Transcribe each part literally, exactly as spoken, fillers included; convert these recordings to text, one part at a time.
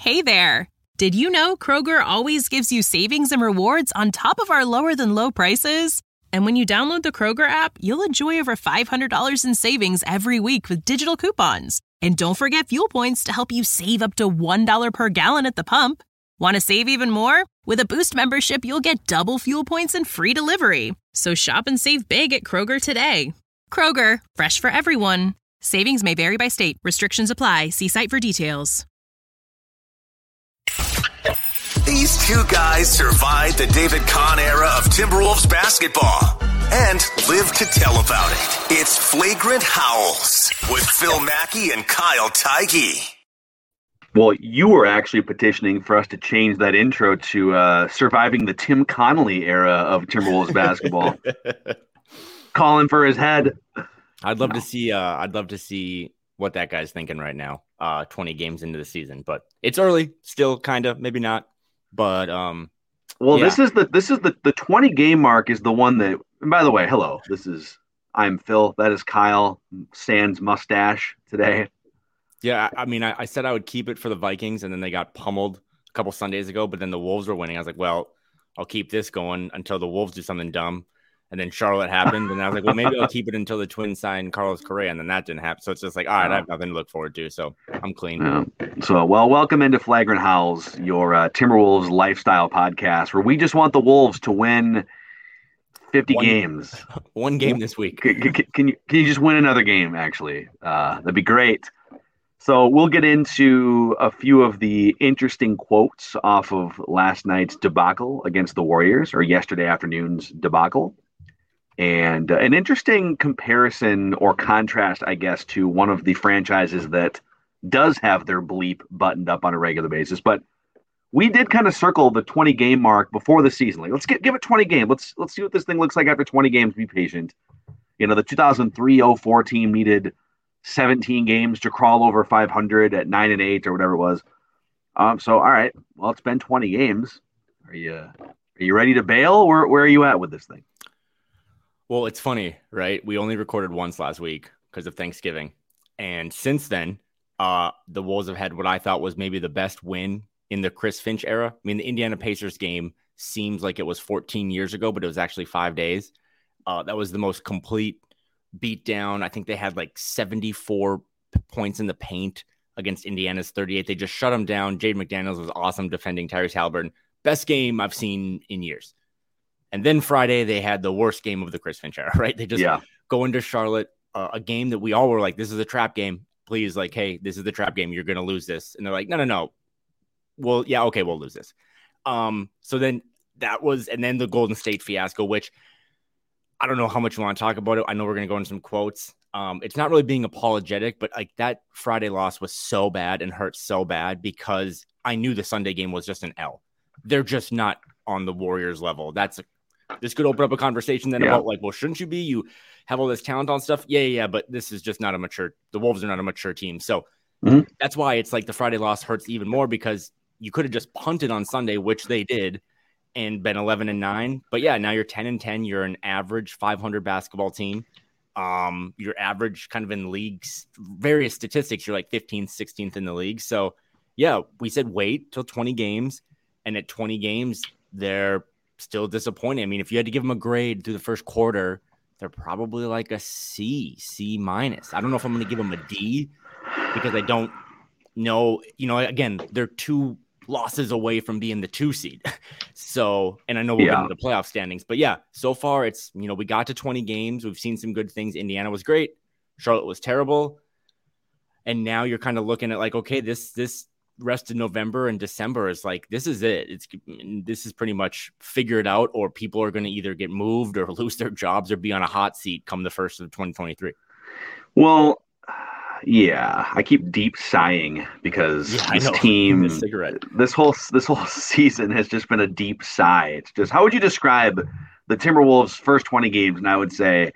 Hey there! Did you know Kroger always gives you savings and rewards on top of our lower-than-low prices? And when you download the Kroger app, you'll enjoy over five hundred dollars in savings every week with digital coupons. And don't forget fuel points to help you save up to one dollar per gallon at the pump. Want to save even more? With a Boost membership, you'll get double fuel points and free delivery. So shop and save big at Kroger today. Kroger, fresh for everyone. Savings may vary by state. Restrictions apply. See site for details. These two guys survived the David Kahn era of Timberwolves basketball and live to tell about it. It's Flagrant Howls with Phil Mackey and Kyle Theige. Well, you were actually petitioning for us to change that intro to uh, surviving the Tim Connolly era of Timberwolves basketball. Calling for his head. I'd love to see. Uh, I'd love to see what that guy's thinking right now. Uh, twenty games into the season, but it's early, still, kind of, maybe not. But um, well, yeah. this is the this is the the twenty game mark is the one that. And by the way, hello. This is I'm Phil. That is Kyle. Sans mustache today. Yeah, I mean, I, I said I would keep it for the Vikings, and then they got pummeled a couple Sundays ago. But then the Wolves were winning. I was like, well, I'll keep this going until the Wolves do something dumb. And then Charlotte happened, and I was like, well, maybe I'll keep it until the Twins sign Carlos Correa, and then that didn't happen. So it's just like, all right, I have nothing to look forward to, so I'm clean. Yeah. So, well, welcome into Flagrant Howls, your uh, Timberwolves lifestyle podcast, where we just want the Wolves to win fifty one, games. One game this week. Can, can, can you can you just win another game? Actually, uh, that'd be great. So we'll get into a few of the interesting quotes off of last night's debacle against the Warriors, or yesterday afternoon's debacle. And uh, an interesting comparison or contrast, I guess, to one of the franchises that does have their bleep buttoned up on a regular basis. But we did kind of circle the twenty game mark before the season. Like, let's get give it twenty games. Let's let's see what this thing looks like after twenty games. Be patient. You know, the two thousand three oh four team needed seventeen games to crawl over five hundred at nine and eight or whatever it was. Um. So, all right. Well, it's been twenty games. Are you are you ready to bail? Where where are you at with this thing? Well, it's funny, right? We only recorded once last week because of Thanksgiving. And since then, uh, the Wolves have had what I thought was maybe the best win in the Chris Finch era. I mean, the Indiana Pacers game seems like it was fourteen years ago, but it was actually five days. Uh, that was the most complete beatdown. I think they had like seventy-four points in the paint against Indiana's thirty-eight. They just shut them down. Jaden McDaniels was awesome defending Tyrese Haliburton. Best game I've seen in years. And then Friday, they had the worst game of the Chris Finch era, right? They just yeah. go into Charlotte, uh, a game that we all were like, this is a trap game. Please, like, hey, this is the trap game. You're going to lose this. And they're like, no, no, no. Well, yeah, okay, we'll lose this. Um, so then that was, and then the Golden State fiasco, which I don't know how much you want to talk about it. I know we're going to go into some quotes. Um, it's not really being apologetic, but like that Friday loss was so bad and hurt so bad because I knew the Sunday game was just an L. They're just not on the Warriors level. That's a This could open up a conversation then yeah. about like, well, shouldn't you be? You have all this talent on stuff. Yeah, yeah, yeah, but this is just not a mature. The Wolves are not a mature team. So mm-hmm. that's why it's like the Friday loss hurts even more because you could have just punted on Sunday, which they did, and been eleven and nine. But yeah, now you're ten and ten. You're an average five hundred basketball team. Um, you're average kind of in leagues, various statistics. You're like fifteenth, sixteenth in the league. So yeah, we said wait till twenty games, and at twenty games, they're still disappointing. I mean, if you had to give them a grade through the first quarter, they're probably like a C, C minus. I don't know if I'm going to give them a D because I don't know. You know, again, they're two losses away from being the two seed. So, and I know we'll yeah. get into the playoff standings, but yeah, so far it's, you know, we got to twenty games. We've seen some good things. Indiana was great. Charlotte was terrible. And now you're kind of looking at like, okay, this, this, rest of November and December is like, this is it. It's this is pretty much figured out, or people are going to either get moved or lose their jobs or be on a hot seat come the first of twenty twenty-three. Well, yeah, I keep deep sighing because yeah, this team, cigarette. this whole this whole season has just been a deep sigh. It's just, how would you describe the Timberwolves' first twenty games? And I would say,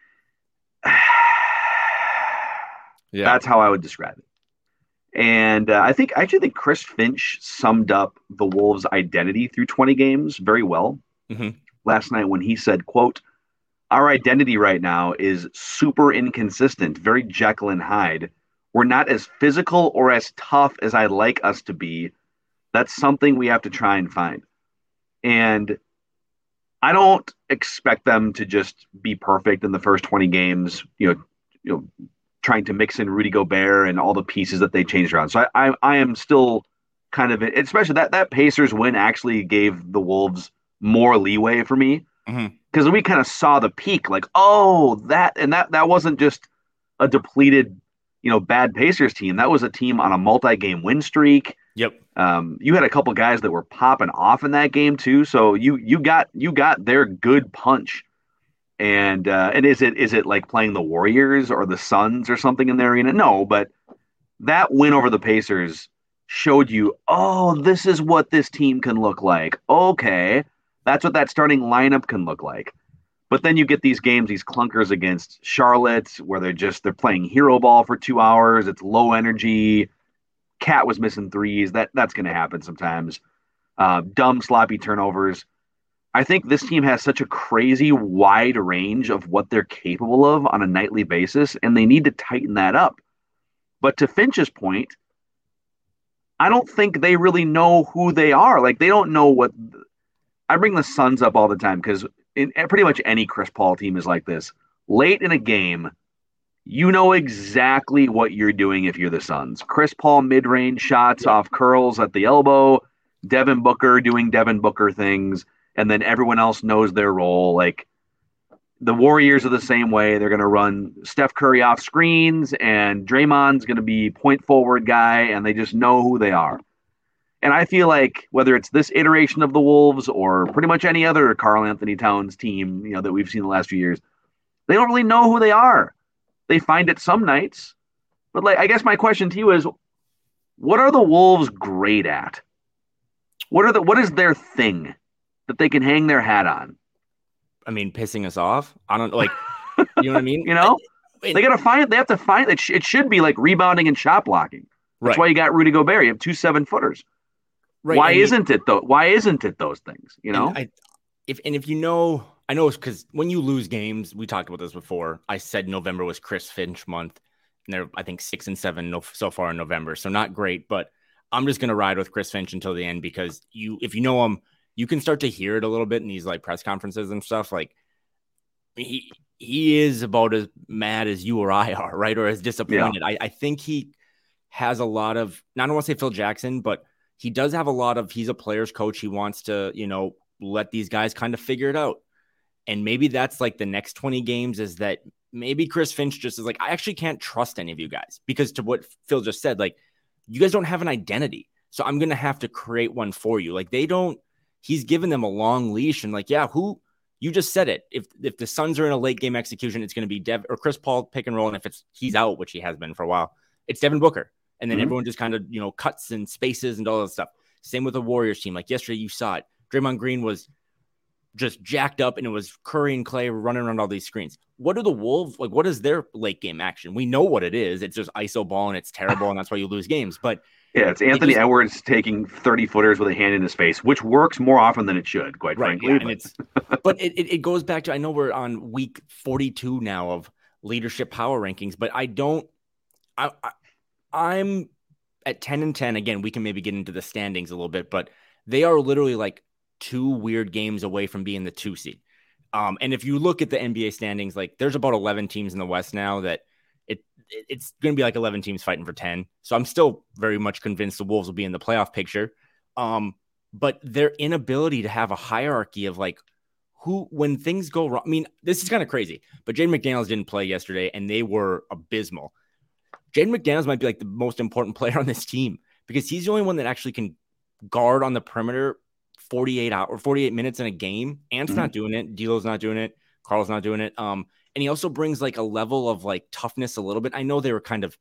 yeah, that's how I would describe it. And uh, I think I actually think Chris Finch summed up the Wolves' identity through twenty games very well mm-hmm. last night when he said, quote, "Our identity right now is super inconsistent, very Jekyll and Hyde. we're not as physical or as tough as I'd like us to be. That's something we have to try and find. And I don't expect them to just be perfect in the first twenty games, you know, you know, trying to mix in Rudy Gobert and all the pieces that they changed around. So I, I, I am still kind of, especially that, that Pacers win actually gave the Wolves more leeway for me. Because mm-hmm. we kind of saw the peak, like, oh, that, and that, that wasn't just a depleted, you know, bad Pacers team. That was a team on a multi-game win streak. Yep. Um, you had a couple guys that were popping off in that game too. So you you got you got their good punch. And uh, and is it is it like playing the Warriors or the Suns or something in the arena? No, but that win over the Pacers showed you, oh, this is what this team can look like. Okay, that's what that starting lineup can look like. But then you get these games, these clunkers against Charlotte, where they're just they're playing hero ball for two hours. It's low energy. Cat was missing threes. That that's going to happen sometimes. Uh, dumb, sloppy turnovers. I think this team has such a crazy wide range of what they're capable of on a nightly basis, and they need to tighten that up. But to Finch's point, I don't think they really know who they are. Like, they don't know what – I bring the Suns up all the time because in pretty much any Chris Paul team is like this. Late in a game, you know exactly what you're doing if you're the Suns. Chris Paul mid-range shots yeah. off curls at the elbow, Devin Booker doing Devin Booker things, and then everyone else knows their role. Like, the Warriors are the same way. They're going to run Steph Curry off screens, and Draymond's going to be point forward guy, and they just know who they are. And I feel like whether it's this iteration of the Wolves or pretty much any other Karl Anthony Towns team, you know, that we've seen the last few years, they don't really know who they are. They find it some nights. But like, I guess my question to you is, what are the Wolves great at? What are the what is their thing that they can hang their hat on? I mean, pissing us off. I don't like, you know what I mean? you know, I, they got to find, they have to find it. It should be like rebounding and shot blocking. That's right. Why you got Rudy Gobert. You have two seven footers. Right. Why and isn't you, it though? Why isn't it those things? You know, and I, if, and if you know, I know it's because when you lose games, we talked about this before. I said November was Chris Finch month, and they're, I think, six and seven no, so far in November. So not great, but I'm just going to ride with Chris Finch until the end because you, if you know him, you can start to hear it a little bit in these like press conferences and stuff. Like he he is about as mad as you or I are, right? Or as disappointed. Yeah. I, I think he has a lot of, not I don't want to say Phil Jackson, but he does have a lot of, he's a player's coach. He wants to, you know, let these guys kind of figure it out. And maybe that's like the next twenty games is that maybe Chris Finch just is like, I actually can't trust any of you guys because to what Phil just said, like you guys don't have an identity. So I'm going to have to create one for you. Like they don't, he's given them a long leash and like, yeah, who you just said it. If if the Suns are in a late game execution, it's going to be Dev or Chris Paul pick and roll. And if it's he's out, which he has been for a while, it's Devin Booker. And then mm-hmm. everyone just kind of, you know, cuts and spaces and all that stuff. Same with the Warriors team. Like yesterday, you saw it. Draymond Green was just jacked up and it was Curry and Clay running around all these screens. What are the Wolves like? What is their late game action? We know what it is. It's just I S O ball and it's terrible. And that's why you lose games. But yeah, it's Anthony it just, Edwards taking thirty footers with a hand in his face, which works more often than it should, quite right, frankly. Yeah, but. And it's, but it, it goes back to, I know we're on week forty-two now of leadership power rankings, but I don't, I, I I'm at ten and ten. Again, we can maybe get into the standings a little bit, but they are literally like two weird games away from being the two seed. Um, and if you look at the N B A standings, like there's about eleven teams in the West now that it it's going to be like eleven teams fighting for ten. So I'm still very much convinced the Wolves will be in the playoff picture. Um, but their inability to have a hierarchy of like who, when things go wrong, I mean, this is kind of crazy, but Jaden McDaniels didn't play yesterday and they were abysmal. Jaden McDaniels might be like the most important player on this team because he's the only one that actually can guard on the perimeter forty-eight hours or forty-eight minutes in a game. Ant's mm-hmm. not doing it. D'Lo's not doing it. Carl's not doing it. Um, and he also brings like a level of like toughness a little bit. I know they were kind of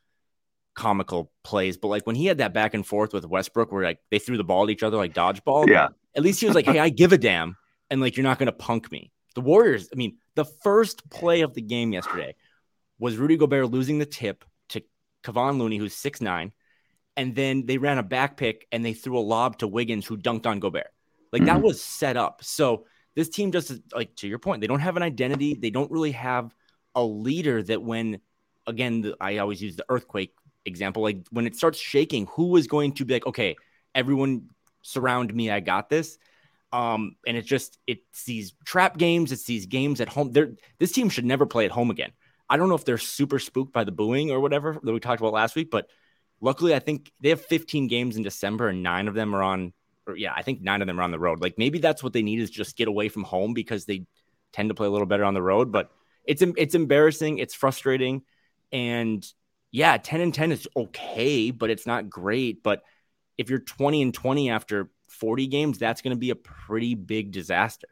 comical plays, but like when he had that back and forth with Westbrook where like they threw the ball at each other like dodgeball. Yeah. At least he was like, hey, I give a damn. And like, you're not going to punk me. The Warriors, I mean, the first play of the game yesterday was Rudy Gobert losing the tip to Kevon Looney, who's six nine. And then they ran a back pick and they threw a lob to Wiggins, who dunked on Gobert. Like mm-hmm. that was set up. So this team just is, like, to your point, they don't have an identity. They don't really have a leader that when, again, the, I always use the earthquake example. Like when it starts shaking, who is going to be like, okay, everyone surround me, I got this. Um, and it's just, it's these trap games. It's these games at home. They're, this team should never play at home again. I don't know if they're super spooked by the booing or whatever that we talked about last week, but luckily I think they have fifteen games in December and nine of them are on, or yeah, I think nine of them are on the road. Like maybe that's what they need is just get away from home because they tend to play a little better on the road, but it's, it's embarrassing. It's frustrating. And yeah, ten and ten is okay, but it's not great. But if you're twenty and twenty after forty games, that's going to be a pretty big disaster.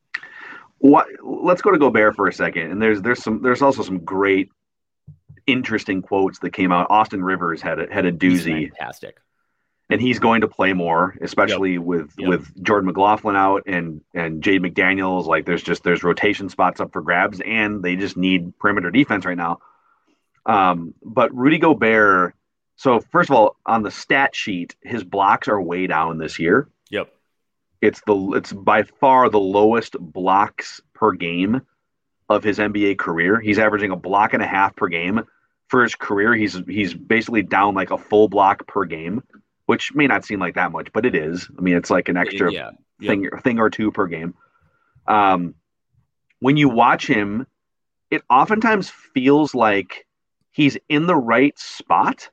What? Let's go to Gobert for a second. And there's there's some there's also some great, interesting quotes that came out. Austin Rivers had a had a doozy. He's fantastic, and he's going to play more, especially yep. with yep. with Jordan McLaughlin out and and Jade McDaniels. Like there's just there's rotation spots up for grabs, and they just need perimeter defense right now. Um, but Rudy Gobert. So first of all, on the stat sheet, his blocks are way down this year. Yep. It's the it's by far the lowest blocks per game of his N B A career. He's averaging a block and a half per game. For his career, he's he's basically down like a full block per game, which may not seem like that much, but it is. I mean, it's like an extra yeah. Yep. thing thing or two per game. Um, when you watch him, it oftentimes feels like he's in the right spot,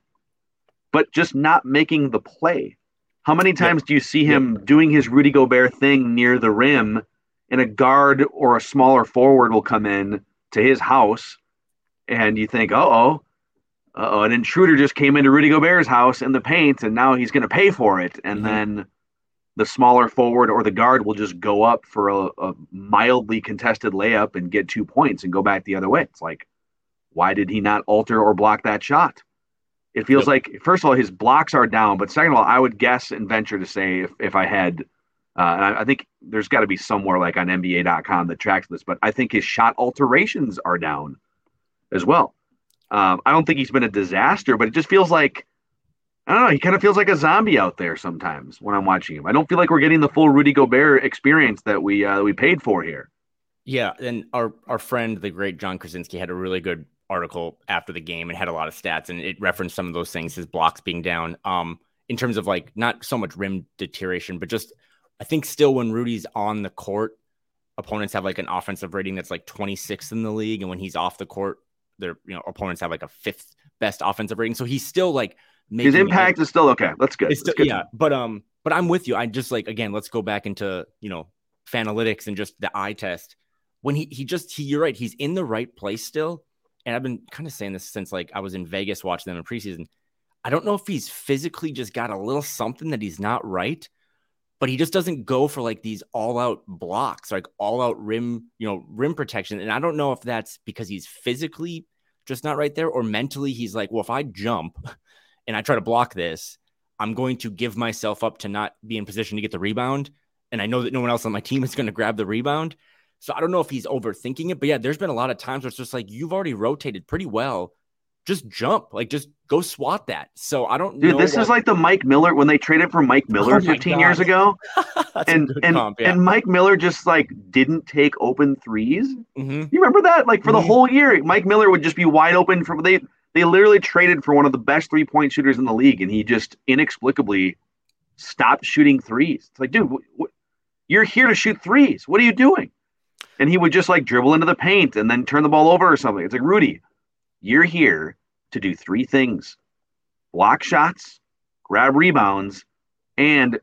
but just not making the play. How many times yep. do you see him yep. doing his Rudy Gobert thing near the rim, and a guard or a smaller forward will come in to his house, and you think, uh-oh, uh-oh, an intruder just came into Rudy Gobert's house in the paint, and now he's going to pay for it. And mm-hmm. then the smaller forward or the guard will just go up for a, a mildly contested layup and get two points and go back the other way. It's like, why did he not alter or block that shot? It feels yep. like, first of all, his blocks are down, but second of all, I would guess and venture to say if, if I had, uh, and I, I think there's got to be somewhere like on N B A dot com that tracks this, but I think his shot alterations are down as well. Um, I don't think he's been a disaster, but it just feels like, I don't know, he kind of feels like a zombie out there sometimes when I'm watching him. I don't feel like we're getting the full Rudy Gobert experience that we uh, we paid for here. Yeah, and our, our friend, the great John Krasinski, had a really good article after the game and had a lot of stats, and it referenced some of those things, his blocks being down, um, in terms of like not so much rim deterioration, but just I think still when Rudy's on the court, opponents have like an offensive rating that's like twenty-sixth in the league, and when he's off the court, their you know opponents have like a fifth best offensive rating. So he's still like making his impact it, is still okay. That's good. It's still, That's good. Yeah, but um, but I'm with you. I just like again, let's go back into you know Fanalytics and just the eye test. When he he just he, you're right. He's in the right place still. And I've been kind of saying this since like I was in Vegas watching them in preseason. I don't know if he's physically just got a little something that he's not right, but he just doesn't go for like these all out blocks, like all out rim, you know, rim protection. And I don't know if that's because he's physically just not right there or mentally he's like, well, if I jump and I try to block this, I'm going to give myself up to not be in position to get the rebound. And I know that no one else on my team is going to grab the rebound. So I don't know if he's overthinking it, but yeah, there's been a lot of times where it's just like, you've already rotated pretty well. Just jump, like just go swat that. So I don't Dude, know. this what... is like the Mike Miller, when they traded for Mike Miller oh fifteen years ago. and and, comp, yeah. and Mike Miller just like didn't take open threes. Mm-hmm. You remember that? Like for mm-hmm. the whole year, Mike Miller would just be wide open for they, they literally traded for one of the best three point shooters in the league. And he just inexplicably stopped shooting threes. It's like, dude, w- w- you're here to shoot threes. What are you doing? And he would just like dribble into the paint and then turn the ball over or something. It's like, Rudy, you're here to do three things: block shots, grab rebounds, and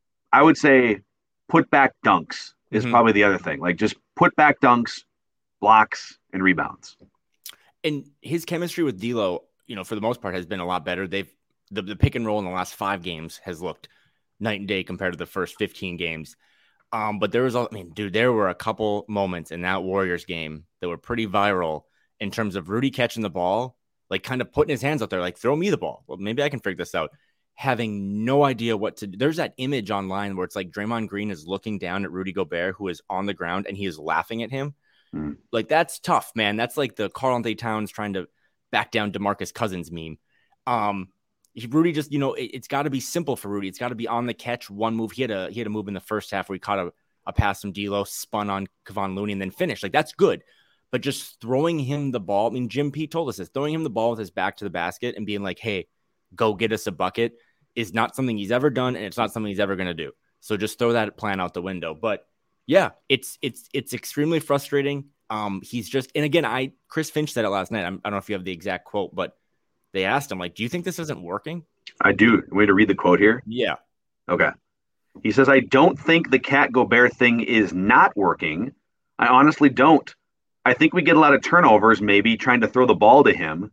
I would say put back dunks is mm-hmm. probably the other thing. Like just put back dunks, blocks, and rebounds. And his chemistry with D'Lo, you know, for the most part has been a lot better. They've the, the pick and roll in the last five games has looked night and day compared to the first fifteen games. Um, but there was, I mean, dude, there were a couple moments in that Warriors game that were pretty viral in terms of Rudy catching the ball, like kind of putting his hands out there, like throw me the ball. Well, maybe I can figure this out. Having no idea what to do. There's that image online where it's like Draymond Green is looking down at Rudy Gobert, who is on the ground, and he is laughing at him. Mm. Like, that's tough, man. That's like the Karl-Anthony Towns trying to back down DeMarcus Cousins meme. Um, Rudy just, you know, it, it's got to be simple for Rudy. It's got to be on the catch, one move. He had a he had a move in the first half where he caught a, a pass from D'Lo, spun on Kevon Looney, and then finished. Like, that's good. but just throwing him the ball. I mean, Jim Pete told us this, throwing him the ball with his back to the basket and being like, hey, go get us a bucket is not something he's ever done. And it's not something he's ever going to do. So just throw that plan out the window. But yeah, it's, it's, it's extremely frustrating. Um, he's just, and again, I, Chris Finch said it last night. I'm, I don't know if you have the exact quote, but they asked him, like, do you think this isn't working? I do. Want me to read the quote here? Yeah. Okay. He says, I don't think the Cat Gobert thing is not working. I honestly don't. I think we get a lot of turnovers, maybe trying to throw the ball to him.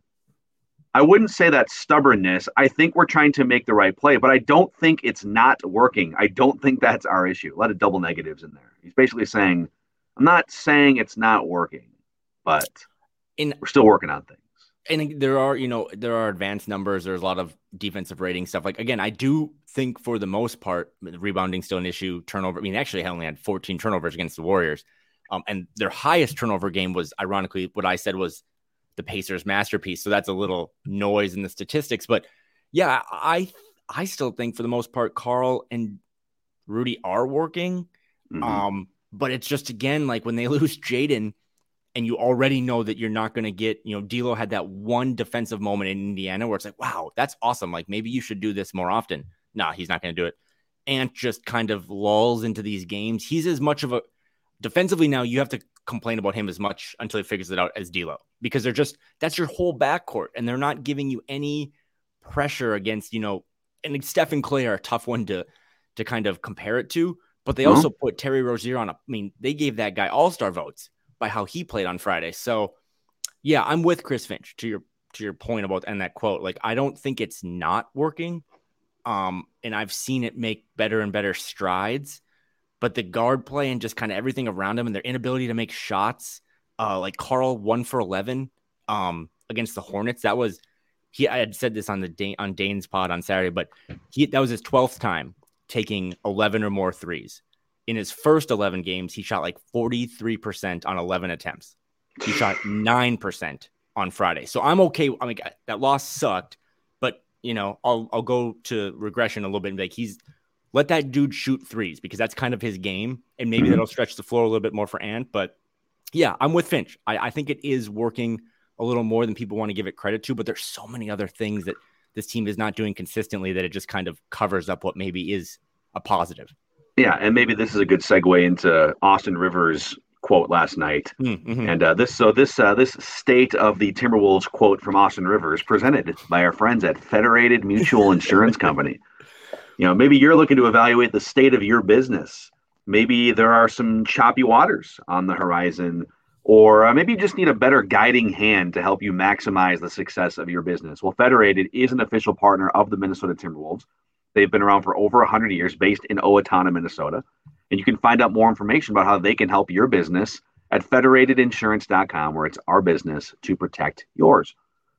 I wouldn't say that's stubbornness. I think we're trying to make the right play, but I don't think it's not working. I don't think that's our issue. A lot of double negatives in there. He's basically saying, I'm not saying it's not working, but in, we're still working on things. And there are, you know, there are advanced numbers. There's a lot of defensive rating stuff. Like, again, I do think for the most part, rebounding still an issue. Turnover. I mean, actually, I only had fourteen turnovers against the Warriors. Um, and their highest turnover game was, ironically, what I said was the Pacers' masterpiece. So that's a little noise in the statistics. But yeah, I I still think for the most part, Karl and Rudy are working. Mm-hmm. Um, but it's just, again, like when they lose Jaden, and you already know that you're not going to get, you know, D'Lo had that one defensive moment in Indiana where it's like, wow, that's awesome. Like, maybe you should do this more often. Nah, he's not going to do it. Ant just kind of lulls into these games. He's as much of a defensively now. You have to complain about him as much until he figures it out as D'Lo, because they're just, that's your whole backcourt, and they're not giving you any pressure against, you know, and Steph and Clay are a tough one to, to kind of compare it to, but they mm-hmm. also put Terry Rozier on a, I mean, they gave that guy all-star votes by how he played on Friday. So yeah, I'm with Chris Finch to your, to your point about, and that quote, like, I don't think it's not working. Um, and I've seen it make better and better strides, but the guard play and just kind of everything around him and their inability to make shots, uh, like Karl one for eleven um, against the Hornets. That was, he, I had said this on the Dane, on Dane's pod on Saturday, but he, that was his twelfth time taking eleven or more threes. In his first eleven games, he shot like forty-three percent on eleven attempts. He shot nine percent on Friday. So I'm okay. I mean, that loss sucked, but you know, I'll, I'll go to regression a little bit and be like, he's, let that dude shoot threes, because that's kind of his game. And maybe mm-hmm. that'll stretch the floor a little bit more for Ant. But yeah, I'm with Finch. I, I think it is working a little more than people want to give it credit to, but there's so many other things that this team is not doing consistently that it just kind of covers up what maybe is a positive. Yeah, and maybe this is a good segue into Austin Rivers' quote last night. Mm-hmm. And uh, this, so this, uh, this state of the Timberwolves quote from Austin Rivers, presented by our friends at Federated Mutual Insurance Company. You know, maybe you're looking to evaluate the state of your business. Maybe there are some choppy waters on the horizon, or uh, maybe you just need a better guiding hand to help you maximize the success of your business. Well, Federated is an official partner of the Minnesota Timberwolves. They've been around for over one hundred years, based in Owatonna, Minnesota. And you can find out more information about how they can help your business at federated insurance dot com, where it's our business to protect yours.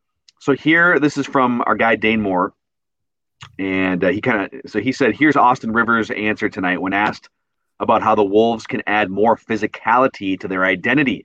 So here, this is from our guy, Dane Moore. And uh, he kind of, so he said, here's Austin Rivers' answer tonight when asked about how the Wolves can add more physicality to their identity.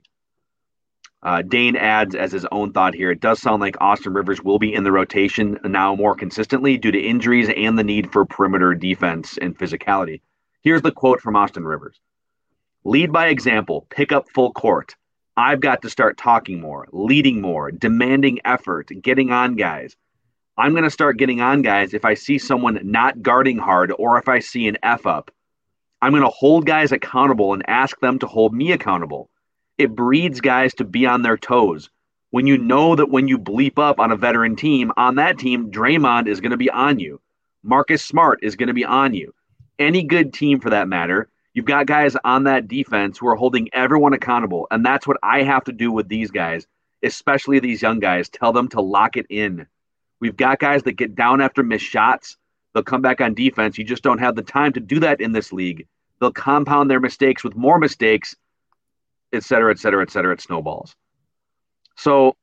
Uh, Dane adds as his own thought here, it does sound like Austin Rivers will be in the rotation now more consistently due to injuries and the need for perimeter defense and physicality. Here's the quote from Austin Rivers. Lead by example, pick up full court. I've got to start talking more, leading more, demanding effort, getting on guys. I'm going to start getting on guys if I see someone not guarding hard or if I see an F up. I'm going to hold guys accountable and ask them to hold me accountable. It breeds guys to be on their toes. When you know that when you bleep up on a veteran team, on that team, Draymond is going to be on you. Marcus Smart is going to be on you. Any good team for that matter, you've got guys on that defense who are holding everyone accountable. And that's what I have to do with these guys, especially these young guys. Tell them to lock it in. We've got guys that get down after missed shots. They'll come back on defense. You just don't have the time to do that in this league. They'll compound their mistakes with more mistakes, et cetera, et cetera, et cetera. It snowballs. So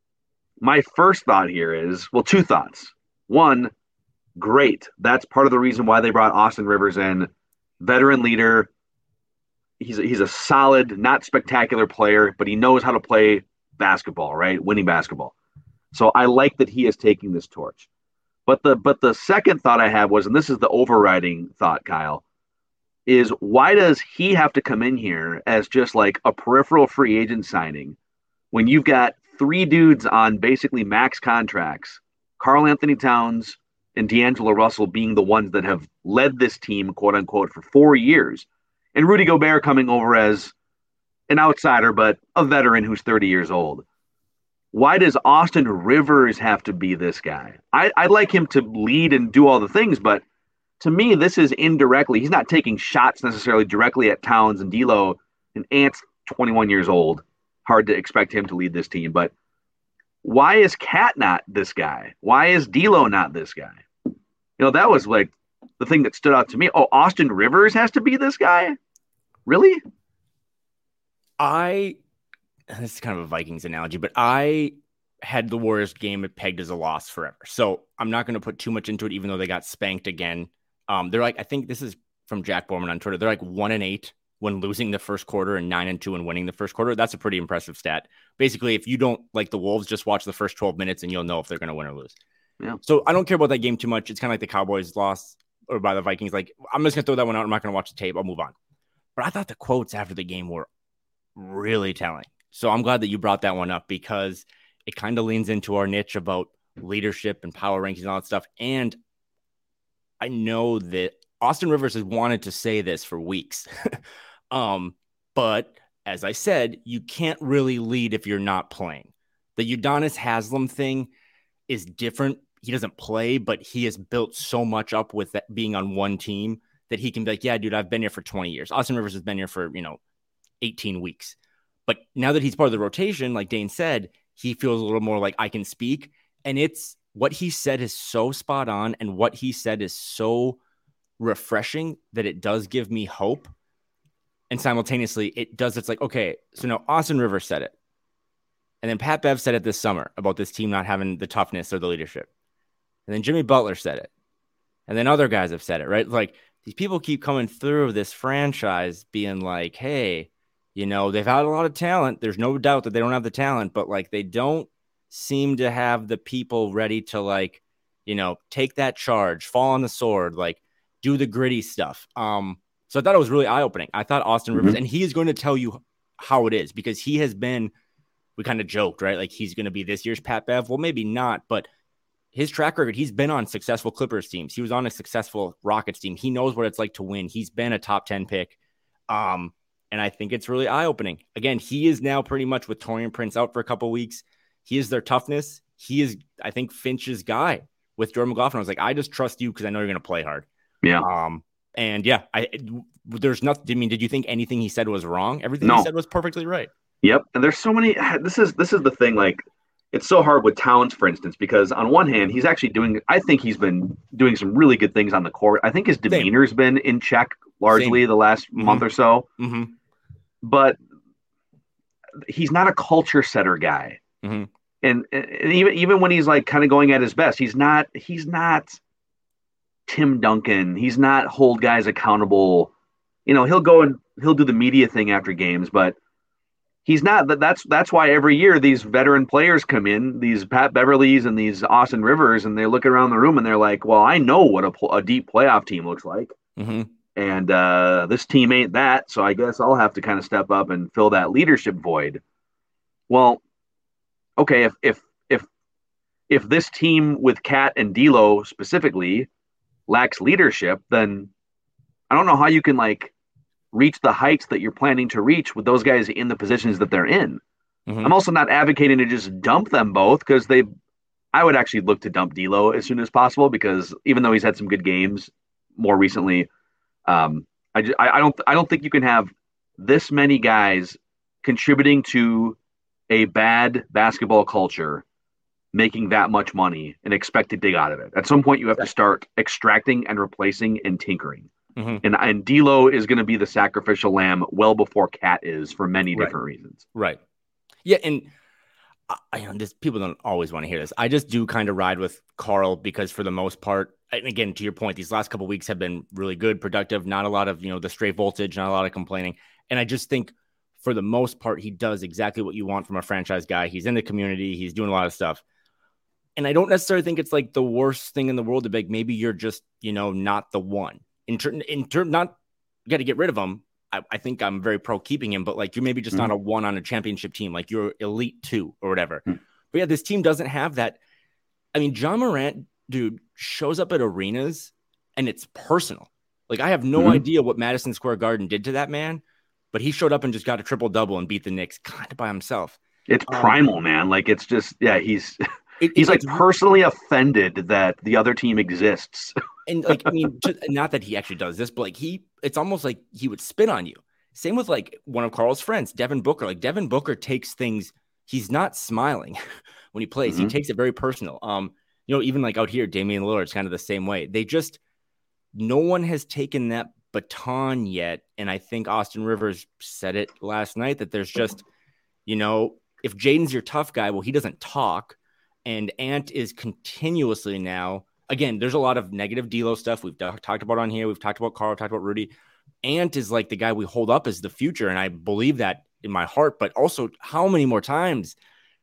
my first thought here is, well, two thoughts. One, great. That's part of the reason why they brought Austin Rivers in. Veteran leader. He's a, he's a solid, not spectacular player, but he knows how to play basketball, right? Winning basketball. So I like that he is taking this torch. But the but the second thought I had was, and this is the overriding thought, Kyle, is why does he have to come in here as just like a peripheral free agent signing when you've got three dudes on basically max contracts, Karl Anthony Towns and D'Angelo Russell being the ones that have led this team, quote unquote, for four years, and Rudy Gobert coming over as an outsider, but a veteran who's thirty years old. Why does Austin Rivers have to be this guy? I, I'd like him to lead and do all the things, but to me, this is indirectly. He's not taking shots necessarily directly at Towns and D'Lo, and Ant's twenty-one years old. Hard to expect him to lead this team, but why is Cat not this guy? Why is D'Lo not this guy? You know, that was like the thing that stood out to me. Oh, Austin Rivers has to be this guy? Really? I, this is kind of a Vikings analogy, but I had the Warriors game pegged as a loss forever. So I'm not going to put too much into it, even though they got spanked again. Um, they're like, I think this is from Jack Borman on Twitter. They're like one and eight when losing the first quarter and nine and two and winning the first quarter. That's a pretty impressive stat. Basically, if you don't like the Wolves, just watch the first twelve minutes and you'll know if they're going to win or lose. Yeah. So I don't care about that game too much. It's kind of like the Cowboys loss or by the Vikings. Like, I'm just going to throw that one out. I'm not going to watch the tape. I'll move on. But I thought the quotes after the game were really telling. So I'm glad that you brought that one up because it kind of leans into our niche about leadership and power rankings and all that stuff. And I know that Austin Rivers has wanted to say this for weeks. um, but as I said, you can't really lead if you're not playing. The Udonis Haslem thing is different. He doesn't play, but he has built so much up with that being on one team that he can be like, yeah, dude, I've been here for twenty years. Austin Rivers has been here for, you know, eighteen weeks. But now that he's part of the rotation, like Dane said, he feels a little more like I can speak. And it's what he said is so spot on. And what he said is so refreshing that it does give me hope. And simultaneously it does. It's like, okay, so now Austin Rivers said it. And then Pat Bev said it this summer about this team not having the toughness or the leadership. And then Jimmy Butler said it. And then other guys have said it, right? Like these people keep coming through this franchise being like, hey, you know, they've had a lot of talent. There's no doubt that they don't have the talent, but like they don't seem to have the people ready to like, you know, take that charge, fall on the sword, like do the gritty stuff. Um, so I thought it was really eye-opening. I thought Austin Rivers, mm-hmm. and he is going to tell you how it is because he has been, we kind of joked, right? Like he's going to be this year's Pat Bev. Well, maybe not, but his track record, he's been on successful Clippers teams. He was on a successful Rockets team. He knows what it's like to win. He's been a top ten pick. Um, and I think it's really eye-opening. Again, he is now pretty much with Taurean Prince out for a couple of weeks. He is their toughness. He is, I think, Finch's guy with Jordan McLaughlin. I was like, I just trust you because I know you're going to play hard. Yeah. Um, and yeah, I there's nothing. I mean, did you think anything he said was wrong? Everything no. he said was perfectly right. Yep. And there's so many. This is this is the thing. Like, it's so hard with Towns, for instance, because on one hand, he's actually doing. I think he's been doing some really good things on the court. I think his demeanor's Same. been in check largely Same. the last mm-hmm. month or so. Mm-hmm. But he's not a culture setter guy. Mm-hmm. And, and even even when he's like kind of going at his best, he's not he's not Tim Duncan. He's not hold guys accountable. You know, he'll go and he'll do the media thing after games, but he's not. That's that's why every year these veteran players come in, these Pat Beverleys and these Austin Rivers, and they look around the room and they're like, "Well, I know what a, a deep playoff team looks like." Mm-hmm. And uh, this team ain't that, so I guess I'll have to kind of step up and fill that leadership void. Well, okay, if if if if this team with Cat and D'Lo specifically lacks leadership, then I don't know how you can like reach the heights that you're planning to reach with those guys in the positions that they're in. Mm-hmm. I'm also not advocating to just dump them both because they, I would actually look to dump D'Lo as soon as possible because even though he's had some good games more recently. Um, I, just, I, I don't I don't think you can have this many guys contributing to a bad basketball culture, making that much money and expect to dig out of it. At some point, you have to start extracting and replacing and tinkering. Mm-hmm. And and D'Lo is going to be the sacrificial lamb well before Cat is for many right. different reasons. Right. Yeah, and I, I this people don't always want to hear this. I just do kind of ride with Karl because for the most part. And again, to your point, these last couple of weeks have been really good, productive, not a lot of, you know, the straight voltage, not a lot of complaining. And I just think for the most part, he does exactly what you want from a franchise guy. He's in the community. He's doing a lot of stuff. And I don't necessarily think it's like the worst thing in the world to be like, maybe you're just, you know, not the one in turn, in turn, not got to get rid of him, I, I think I'm very pro keeping him, but like you're maybe just mm-hmm. not a one on a championship team, like you're elite two or whatever. Mm-hmm. But yeah, this team doesn't have that. I mean, John Morant, dude, shows up at arenas and it's personal. Like I have no mm-hmm. idea what Madison Square Garden did to that man, but he showed up and just got a triple double and beat the Knicks kind of by himself. It's um, primal, man. Like it's just, yeah, he's it, he's like it's, personally offended that the other team exists. And like, I mean, just, not that he actually does this, but like he, it's almost like he would spit on you. Same with like one of Carl's friends, Devin Booker. Like Devin Booker takes things, he's not smiling when he plays. Mm-hmm. He takes it very personal. Um, you know, even like out here, Damian Lillard's kind of the same way. They just, no one has taken that baton yet. And I think Austin Rivers said it last night that there's just, you know, if Jaden's your tough guy, well, he doesn't talk. And Ant is continuously now, again, there's a lot of negative D'Lo stuff we've talked about on here. We've talked about Carl, talked about Rudy. Ant is like the guy we hold up as the future. And I believe that in my heart, but also how many more times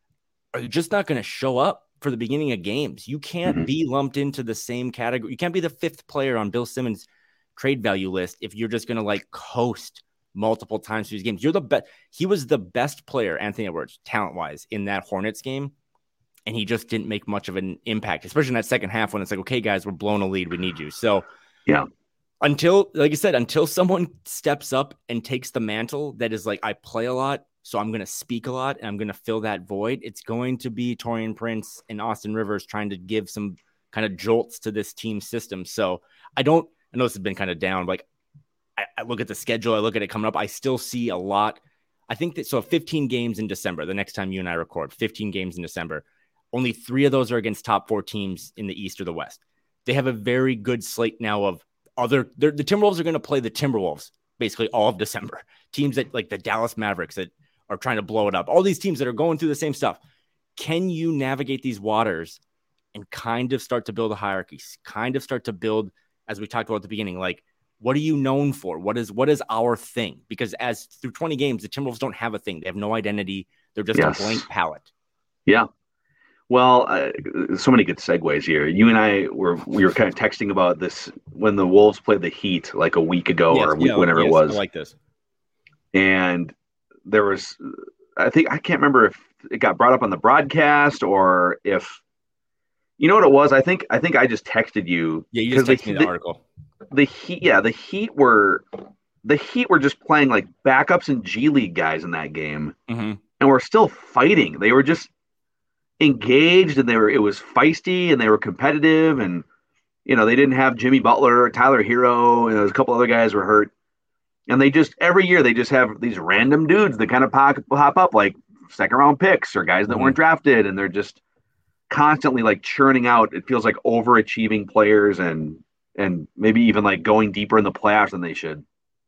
are you just not going to show up for the beginning of games? You can't mm-hmm. be lumped into the same category. You can't be the fifth player on Bill Simmons' trade value list if you're just going to like coast multiple times through these games. You're the best. He was the best player, Anthony Edwards, talent wise, in that Hornets game. And he just didn't make much of an impact, especially in that second half when it's like, okay, guys, we're blowing a lead. We need you. So yeah, until, like I said, until someone steps up and takes the mantle that is like, I play a lot, so I'm going to speak a lot and I'm going to fill that void. It's going to be Taurean Prince and Austin Rivers trying to give some kind of jolts to this team system. So I don't, I know this has been kind of down. Like I, I look at the schedule, I look at it coming up. I still see a lot. I think that, so fifteen games in December, the next time you and I record, fifteen games in December, only three of those are against top four teams in the East or the West. They have a very good slate now of other, the Timberwolves are going to play the Timberwolves basically all of December. Teams that like the Dallas Mavericks that are trying to blow it up. All these teams that are going through the same stuff. Can you navigate these waters and kind of start to build a hierarchy, kind of start to build, as we talked about at the beginning, like, what are you known for? What is, what is our thing? Because as through twenty games, the Timberwolves don't have a thing. They have no identity. They're just yes. a blank palette. Yeah. Well, uh, so many good segues here. You and I were we were kind of texting about this when the Wolves played the Heat like a week ago yes, or a week, yeah, whenever yes, it was. I like this. And there was, I think, I can't remember if it got brought up on the broadcast or if, you know what it was? I think I think I just texted you. Yeah, you just texted the, me the, the article. The Heat, yeah, the Heat were the Heat were just playing like backups and G League guys in that game, mm-hmm. and we're still fighting. They were just engaged, and they were it was feisty, and they were competitive, and you know they didn't have Jimmy Butler or Tyler Hero, and there was a couple other guys were hurt, and they just every year they just have these random dudes that kind of pop, pop up like second round picks or guys that mm-hmm. weren't drafted, and they're just constantly like churning out. It feels like overachieving players, and and maybe even like going deeper in the playoffs than they should.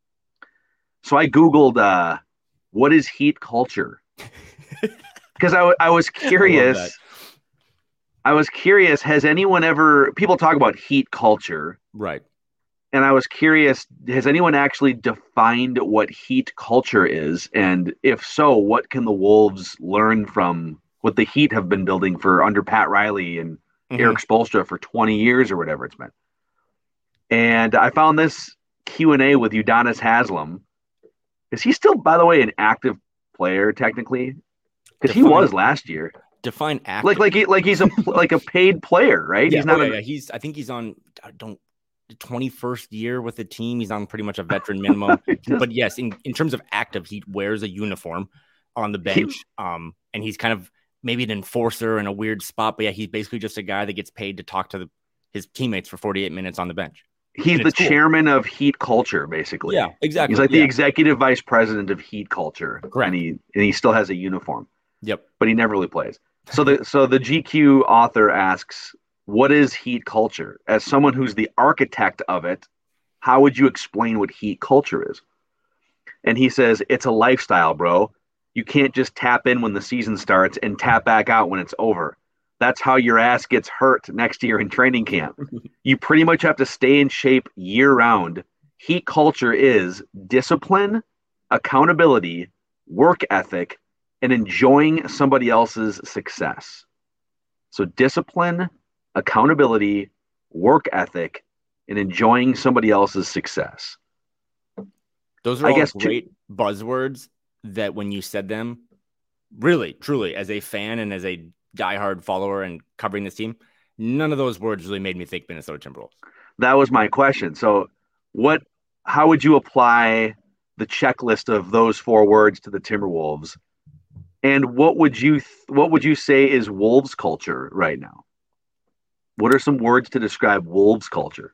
So I Googled, uh, what is Heat culture? Because I, w- I was curious. I, I was curious, has anyone ever, people talk about Heat culture. Right. And I was curious, has anyone actually defined what Heat culture is? And if so, what can the Wolves learn from what the Heat have been building for under Pat Riley and mm-hmm. Eric Spoelstra for twenty years or whatever it's been? And I found this Q and A with Udonis Haslem. Is he still, by the way, an active player technically? Because he was last year. Define active. Like like he, like he's a like a paid player, right? Yeah, he's not. Oh, a, yeah, yeah. He's. I think he's on. I don't. twenty-first year with the team. He's on pretty much a veteran minimum. Just, but yes, in, in terms of active, he wears a uniform on the bench. He, um, and he's kind of maybe an enforcer in a weird spot. But yeah, he's basically just a guy that gets paid to talk to the, his teammates for forty-eight minutes on the bench. He's the cool. chairman of Heat culture, basically. Yeah, exactly. He's like yeah. the executive vice president of Heat culture. Correct. And he and he still has a uniform. Yep. But he never really plays. So the so the G Q author asks, what is Heat culture? As someone who's the architect of it, how would you explain what Heat culture is? And he says, it's a lifestyle, bro. You can't just tap in when the season starts and tap back out when it's over. That's how your ass gets hurt next year in training camp. You pretty much have to stay in shape year round. Heat culture is discipline, accountability, work ethic, and enjoying somebody else's success. So discipline, accountability, work ethic, and enjoying somebody else's success. Those are I all guess great to- buzzwords that when you said them, really, truly, as a fan and as a diehard follower and covering this team, none of those words really made me think Minnesota Timberwolves. That was my question. So what, how would you apply the checklist of those four words to the Timberwolves? And what would you, what would you say is Wolves culture right now? What are some words to describe Wolves culture?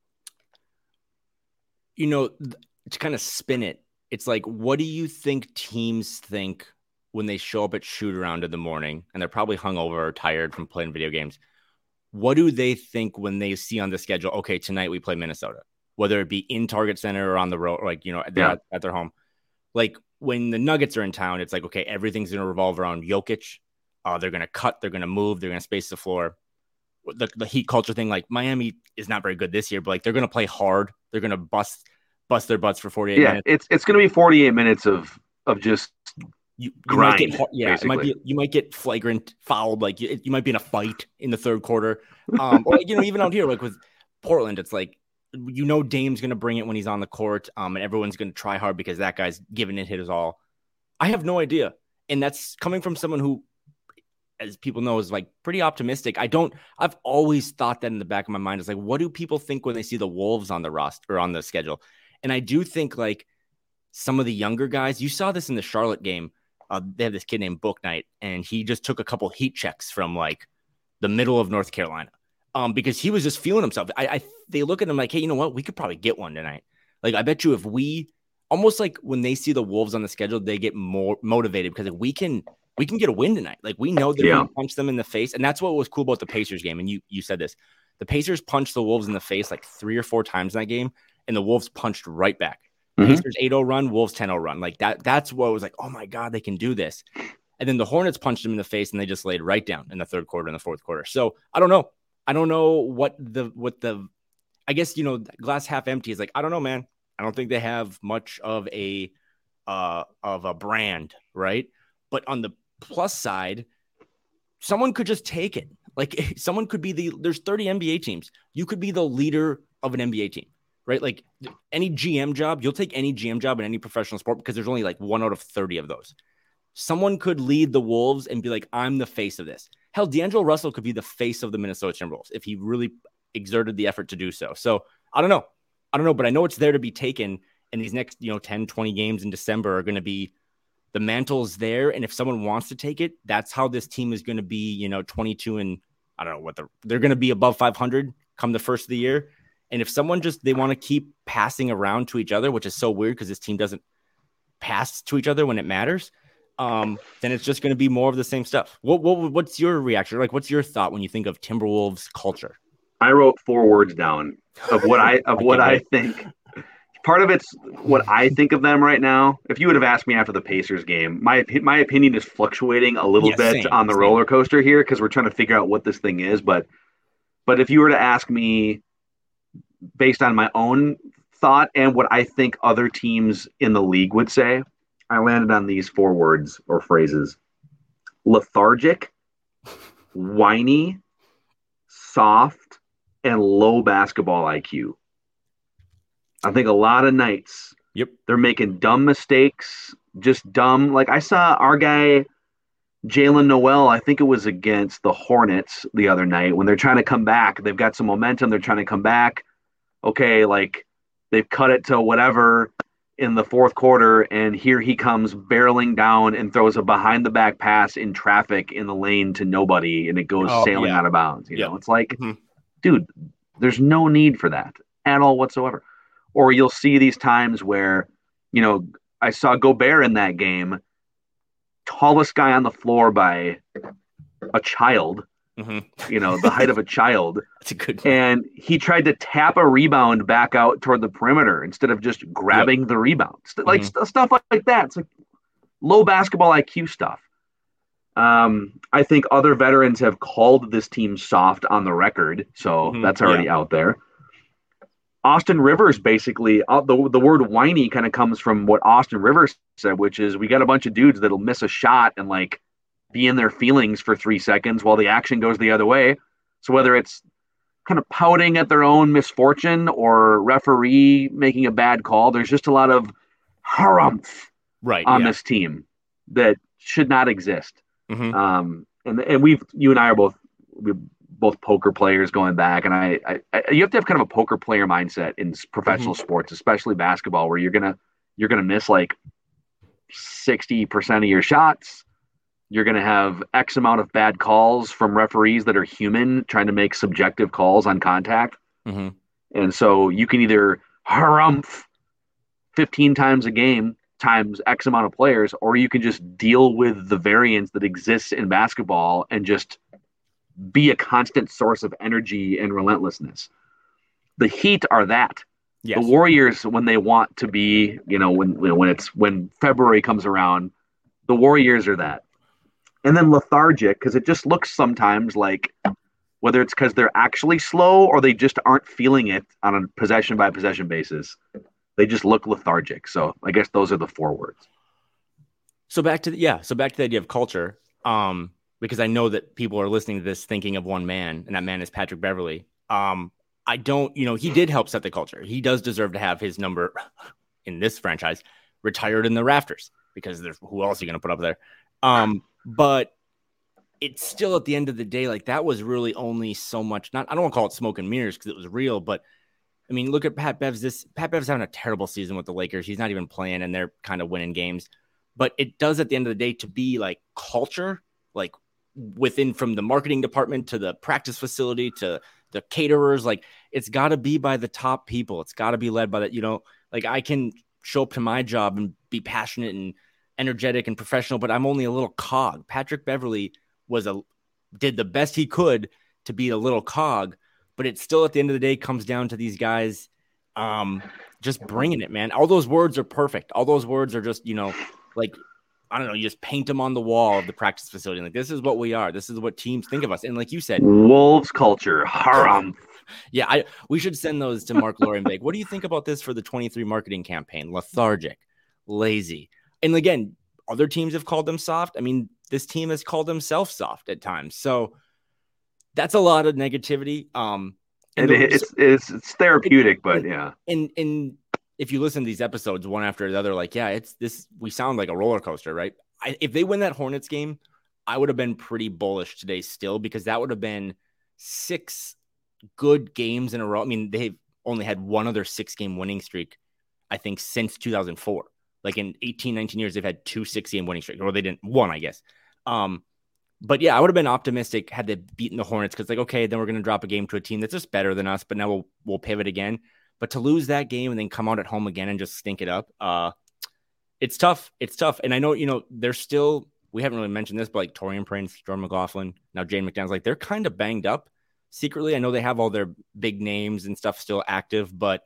You know, to kind of spin it, it's like, what do you think teams think when they show up at shoot around in the morning and they're probably hungover or tired from playing video games? What do they think when they see on the schedule, okay, tonight we play Minnesota, whether it be in Target Center or on the road, like, you know, they're yeah. at, at their home. Like when the Nuggets are in town, it's like, okay, everything's going to revolve around Jokic. Uh, they're going to cut, they're going to move, they're going to space the floor. The, the Heat culture thing, like Miami is not very good this year, but like they're going to play hard. They're going to bust bust their butts for forty-eight yeah, minutes. it's it's going to be forty-eight minutes of of just you, you grind. Might get, yeah, basically. it might be you might get flagrant fouled. Like you, you might be in a fight in the third quarter, um, or you know even out here like with Portland, it's like you know Dame's going to bring it when he's on the court, um, and everyone's going to try hard because that guy's giving it his all. I have no idea, and that's coming from someone who, as people know, is like pretty optimistic. I don't, I've always thought that in the back of my mind is like, what do people think when they see the Wolves on the roster or on the schedule? And I do think like some of the younger guys, you saw this in the Charlotte game. Uh, they have this kid named Book Knight, and he just took a couple heat checks from like the middle of North Carolina um, because he was just feeling himself. I, I, they look at him like, hey, you know what? We could probably get one tonight. Like, I bet you if we almost like when they see the Wolves on the schedule, they get more motivated because like, we can, we can get a win tonight. Like we know they're yeah. going to punch them in the face. And that's what was cool about the Pacers game. And you, you said this, the Pacers punched the Wolves in the face like three or four times in that game. And the Wolves punched right back. Mm-hmm. Pacers eight oh run, Wolves ten oh run. Like that, that's what was like, oh my God, they can do this. And then the Hornets punched them in the face and they just laid right down in the third quarter and the fourth quarter. So I don't know. I don't know what the, what the, I guess, you know, glass half empty is like, I don't know, man. I don't think they have much of a, uh, of a brand, right? But on the plus side, someone could just take it. Like someone could be the, there's thirty N B A teams. You could be the leader of an N B A team. Right? Like any G M job, you'll take any G M job in any professional sport because there's only like one out of thirty of those. Someone could lead the Wolves and be like, I'm the face of this. Hell, D'Angelo Russell could be the face of the Minnesota Timberwolves if he really exerted the effort to do so. So I don't know. I don't know, but I know it's there to be taken. And these next, you know, ten, twenty games in December are going to be, the mantle's there. And if someone wants to take it, that's how this team is going to be, you know, twenty-two and I don't know what the, they're going to be above five hundred come the first of the year. And if someone just, they want to keep passing around to each other, which is so weird because this team doesn't pass to each other when it matters, um, then it's just going to be more of the same stuff. What, what, what's your reaction? Like, what's your thought when you think of Timberwolves culture? I wrote four words down of what I, of what I think. Part of it's what I think of them right now. If you would have asked me after the Pacers game, my, my opinion is fluctuating a little yeah, bit same, on the same. roller coaster here because we're trying to figure out what this thing is. But, but if you were to ask me, based on my own thought and what I think other teams in the league would say, I landed on these four words or phrases: lethargic, whiny, soft, and low basketball I Q. I think a lot of nights yep. they're making dumb mistakes, just dumb. Like I saw our guy, Jalen Noel, I think it was against the Hornets the other night when they're trying to come back. They've got some momentum. They're trying to come back. Okay, like they've cut it to whatever in the fourth quarter, and here he comes barreling down and throws a behind-the-back pass in traffic in the lane to nobody, and it goes oh, sailing yeah. out of bounds. You yeah. know, it's like, mm-hmm. dude, there's no need for that at all whatsoever. Or you'll see these times where, you know, I saw Gobert in that game, tallest guy on the floor by a child. Mm-hmm. You know, the height of a child. That's a good one. And he tried to tap a rebound back out toward the perimeter instead of just grabbing yep. the rebound. Like mm-hmm. st- stuff like that. It's like low basketball I Q stuff. Um, I think other veterans have called this team soft on the record, so mm-hmm. that's already yeah. out there. Austin Rivers basically, uh, the, the word whiny kind of comes from what Austin Rivers said, which is we got a bunch of dudes that'll miss a shot and like be in their feelings for three seconds while the action goes the other way. So whether it's kind of pouting at their own misfortune or referee making a bad call, there's just a lot of harumph right on yeah. this team that should not exist. Mm-hmm. Um, and and we've you and I are both we both poker players going back, and I, I, I you have to have kind of a poker player mindset in professional Mm-hmm. sports, especially basketball, where you're gonna you're gonna miss like sixty percent of your shots. You're going to have X amount of bad calls from referees that are human trying to make subjective calls on contact. Mm-hmm. And so you can either harumph fifteen times a game times X amount of players, or you can just deal with the variance that exists in basketball and just be a constant source of energy and relentlessness. The Heat are that. Yes. The Warriors, when they want to be, you know, when when it's when February comes around, the Warriors are that. And then lethargic, because it just looks sometimes like whether it's because they're actually slow or they just aren't feeling it on a possession by possession basis. They just look lethargic. So I guess those are the four words. So back to the, yeah. So back to the idea of culture, um, because I know that people are listening to this thinking of one man, and that man is Patrick Beverley. Um, I don't, you know, he did help set the culture. He does deserve to have his number in this franchise retired in the rafters, because there's who else are you going to put up there? Um, But it's still at the end of the day, like that was really only so much. Not, I don't want to call it smoke and mirrors because it was real, but I mean, look at Pat Bev's. This Pat Bev's having a terrible season with the Lakers. He's not even playing, and they're kind of winning games. But it does at the end of the day to be like culture, like within from the marketing department to the practice facility to the caterers. Like it's got to be by the top people. It's got to be led by that. You know, like I can show up to my job and be passionate and energetic and professional, but I'm only a little cog. Patrick Beverley was a did the best he could to be a little cog, but it still at the end of the day comes down to these guys um just bringing it, man. All those words are perfect. All those words are just, you know, like I don't know, you just paint them on the wall of the practice facility. Like this is what we are. This is what teams think of us. And like you said, Wolves culture, harumph. Yeah, I we should send those to Mark Lori and be like, what do you think about this for the twenty-three marketing campaign? Lethargic, lazy. And again, other teams have called them soft. I mean, this team has called themselves soft at times. So that's a lot of negativity. Um, and it, it's, it's it's therapeutic, it, but it, yeah. And and if you listen to these episodes one after the other, like, yeah, it's this. We sound like a roller coaster, right? I, if they win that Hornets game, I would have been pretty bullish today still, because that would have been six good games in a row. I mean, they've only had one other six game winning streak, I think, since two thousand four. Like in eighteen, nineteen years, they've had two six-game winning streaks, or they didn't, one, I guess. Um, but yeah, I would have been optimistic had they beaten the Hornets, because like, okay, then we're going to drop a game to a team that's just better than us, but now we'll we'll pivot again. But to lose that game and then come out at home again and just stink it up, uh, it's tough. It's tough. And I know, you know, they're still, we haven't really mentioned this, but like Torian Prince, Jordan McLaughlin, now Jane McDaniels, like they're kind of banged up secretly. I know they have all their big names and stuff still active, but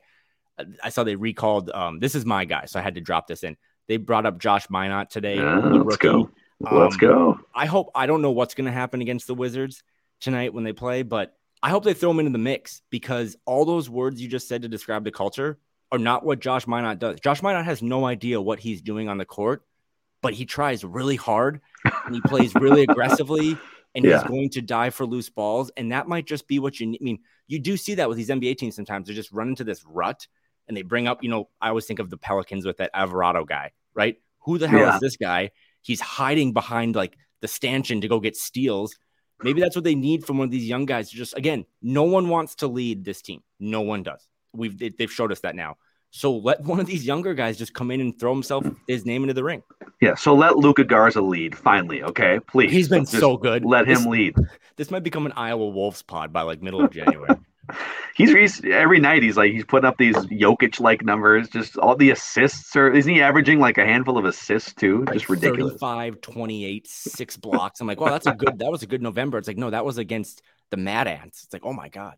I saw they recalled. Um, this is my guy, so I had to drop this in. They brought up Josh Minot today. Yeah, let's go. Um, let's go. I hope. I don't know what's going to happen against the Wizards tonight when they play, but I hope they throw him into the mix, because all those words you just said to describe the culture are not what Josh Minot does. Josh Minot has no idea what he's doing on the court, but he tries really hard and he plays really aggressively. And yeah. he's going to die for loose balls. And that might just be what you need. I mean, you do see that with these N B A teams sometimes. They just run into this rut and they bring up, you know, I always think of the Pelicans with that Alvarado guy, right? Who the hell yeah. is this guy? He's hiding behind like the stanchion to go get steals. Maybe that's what they need from one of these young guys. Just, again, no one wants to lead this team. No one does. We've They've showed us that now. So let one of these younger guys just come in and throw himself, his name into the ring. Yeah, so let Luka Garza lead finally, okay? Please. He's been just so good. Let this, him lead. This might become an Iowa Wolves pod by like middle of January. he's, he's every night he's like he's putting up these Jokic-like numbers. Just all the assists, or isn't he averaging like a handful of assists too? Like just ridiculous. thirty-five, twenty-eight, six blocks. I'm like, well, that's a good. That was a good November. It's like, no, that was against the Mad Ants. It's like, oh my god.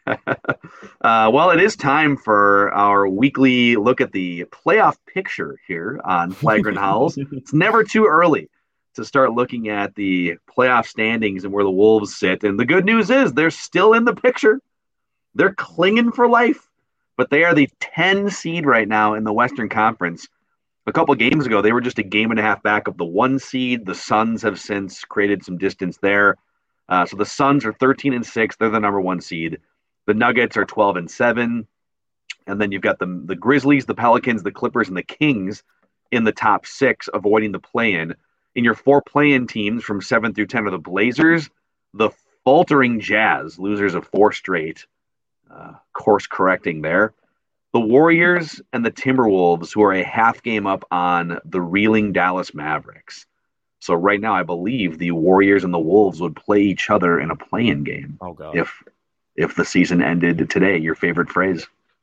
uh, well, it is time for our weekly look at the playoff picture here on Flagrant Howls. It's never too early to start looking at the playoff standings and where the Wolves sit. And the good news is they're still in the picture. They're clinging for life, but they are the ten seed right now in the Western Conference. A couple of games ago, they were just a game and a half back of the one seed. The Suns have since created some distance there. Uh, so the Suns are thirteen and six. They're the number one seed. The Nuggets are twelve and seven. And then you've got the, the Grizzlies, the Pelicans, the Clippers, and the Kings in the top six, avoiding the play-in. In your four play-in teams from seven through ten are the Blazers, the faltering Jazz, losers of four straight, uh, course correcting there, the Warriors, and the Timberwolves, who are a half game up on the reeling Dallas Mavericks. So right now, I believe the Warriors and the Wolves would play each other in a play-in game. Oh God! If if the season ended today, your favorite phrase.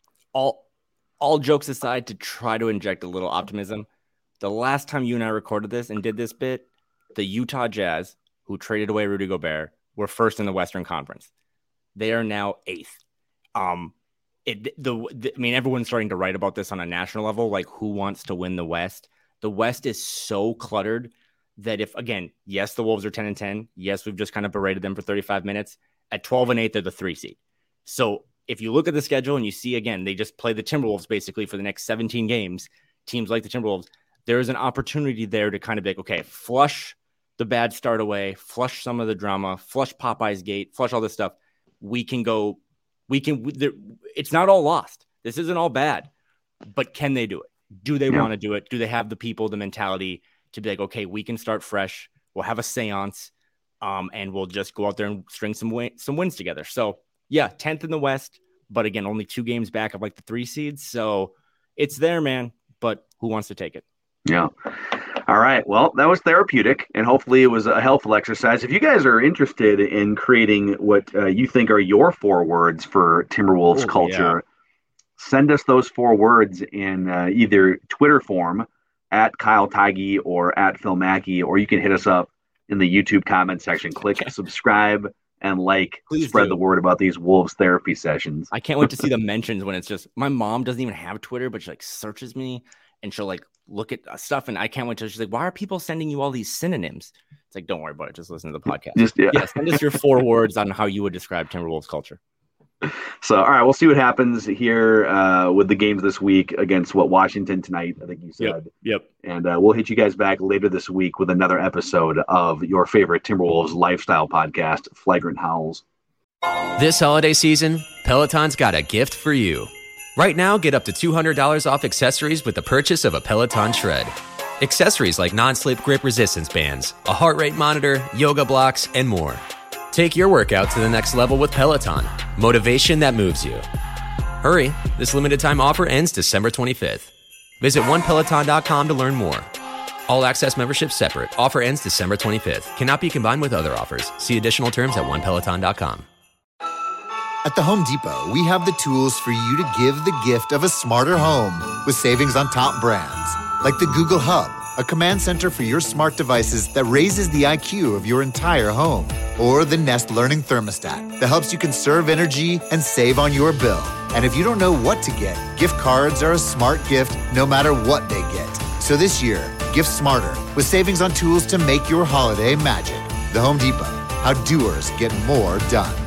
All all jokes aside, to try to inject a little optimism, the last time you and I recorded this and did this bit, the Utah Jazz, who traded away Rudy Gobert, were first in the Western Conference. They are now eighth. Um, it the, the I mean, everyone's starting to write about this on a national level, like who wants to win the West. The West is so cluttered that if, again, yes, the Wolves are ten and ten. Yes, we've just kind of berated them for thirty-five minutes. At twelve and eight, they're the three seed. So if you look at the schedule and you see, again, they just play the Timberwolves basically for the next seventeen games, teams like the Timberwolves, there is an opportunity there to kind of be like, okay, flush the bad start away, flush some of the drama, flush Popeye's Gate, flush all this stuff. We can go, we can, it's not all lost. This isn't all bad, but can they do it? Do they yeah. want to do it? Do they have the people, the mentality to be like, okay, we can start fresh. We'll have a seance um, and we'll just go out there and string some win- some wins together. So yeah, tenth in the West, but again, only two games back of like the three seeds. So it's there, man, but who wants to take it? Yeah. All right. Well, that was therapeutic, and hopefully it was a helpful exercise. If you guys are interested in creating what uh, you think are your four words for Timberwolves Ooh, culture, yeah. send us those four words in uh, either Twitter form at Kyle Tigey or at Phil Mackey, or you can hit us up in the YouTube comment section. Click subscribe and like, Please spread do. the word about these Wolves therapy sessions. I can't wait to see the mentions when it's just, my mom doesn't even have Twitter, but she like searches me and she'll like look at stuff. And I can't wait till she's like, why are people sending you all these synonyms? It's like, don't worry about it. Just listen to the podcast. Just, yeah. yeah. Send us your four words on how you would describe Timberwolves culture. So, all right, we'll see what happens here uh, with the games this week against what Washington tonight, I think you said. Yep. yep. And uh, we'll hit you guys back later this week with another episode of your favorite Timberwolves lifestyle podcast, Flagrant Howls. This holiday season, Peloton's got a gift for you. Right now, get up to two hundred dollars off accessories with the purchase of a Peloton Shred. Accessories like non-slip grip resistance bands, a heart rate monitor, yoga blocks, and more. Take your workout to the next level with Peloton. Motivation that moves you. Hurry, this limited time offer ends December twenty-fifth. Visit one peloton dot com to learn more. All access membership separate. Offer ends December twenty-fifth. Cannot be combined with other offers. See additional terms at one peloton dot com. At the Home Depot, we have the tools for you to give the gift of a smarter home with savings on top brands like the Google Hub, a command center for your smart devices that raises the I Q of your entire home. Or the Nest Learning Thermostat that helps you conserve energy and save on your bill. And if you don't know what to get, gift cards are a smart gift no matter what they get. So this year, gift smarter with savings on tools to make your holiday magic. The Home Depot, how doers get more done.